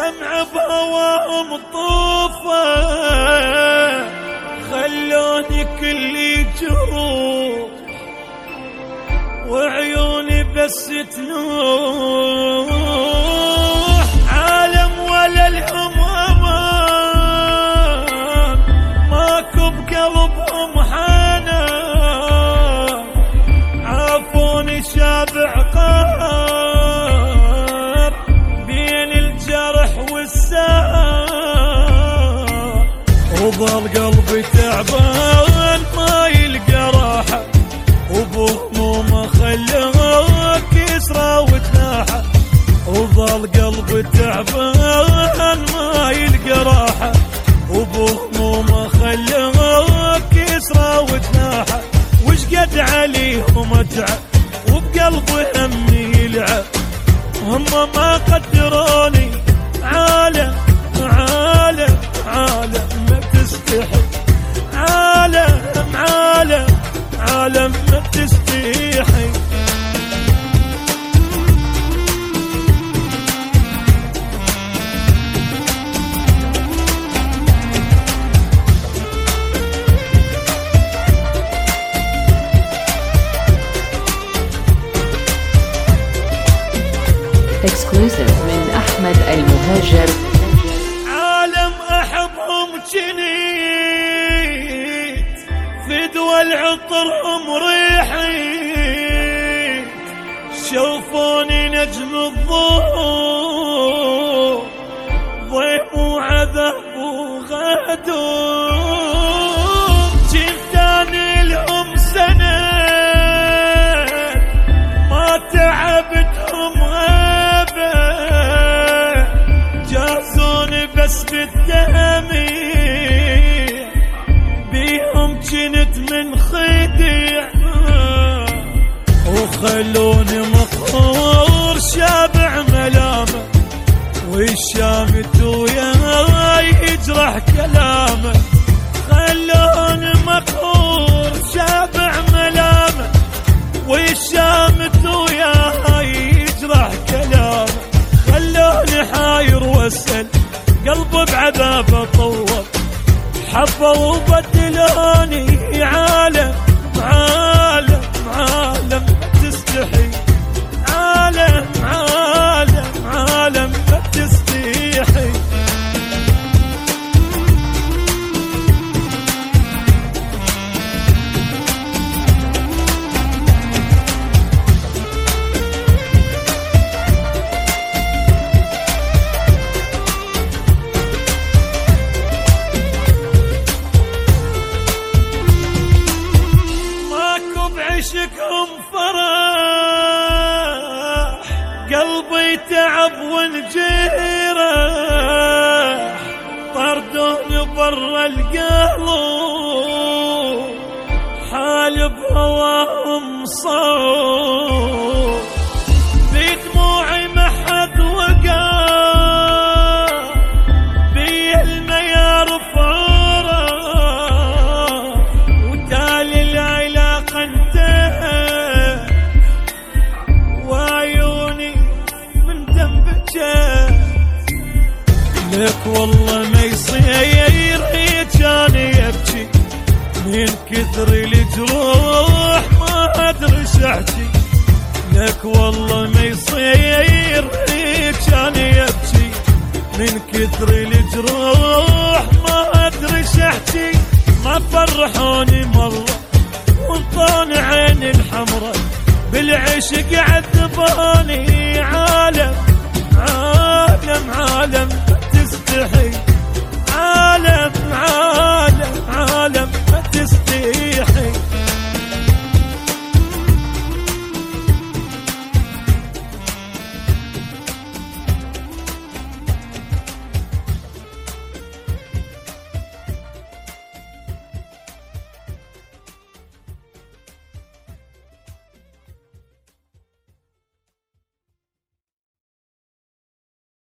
دمع بهواهم طوفة خلوني كلي جروح وعيوني بس تنوح عالم ولا الهم امان ماكو بقلبهم حنان عافوني شابع قهر بين الجرح والسهر وظل قلبي تعبان ما يلقى راحة وبهمومه خلاه كسرى وتناحة وظل قلبي تعبان ما يلقى راحة وبهمومه خلاه كسرى وتناحة وش قد عليهم اتعب وبقلبي همي يلعب هم ما قدروني عالم عالم عالم ما تستحي عالم عالم عالم ما تستحي Exclusive من أحمد المهاجر. عالم أحبهم جنيت فدوى العطرهم ريحي شوفوني نجم الظهور ضيم وعذاب وغدور جنتاني لهم سنة ما تعبتهم بس بالدمي بيهم جنت من خديع وخلوني مقهور شابع ملامه والشامت وياي يجرح كلامه خلوني مقهور شابع ملامه والشامت وياي يجرح كلامه خلوني حاير واسأل قلبي بعذابه طول حبوا وبدلوني عالم عالم عالم تستحي عالم عالم عالم تستحي عشقهم فرح قلبي تعب وانجرح طردوني برا القلب حال بهواهم صوت بدموعي ما حد وقع بي الميار فرح وتالي العلاقة وعيوني من ذنبك لك والله ما يصير كان يبكي من كثر الجروح ما ادري احكي لك والله ما يصير كان يبكي من كثر الجروح ما ادري احكي ما فرحوني مره وانطوني عيني الحمراء بالعشق عذبوني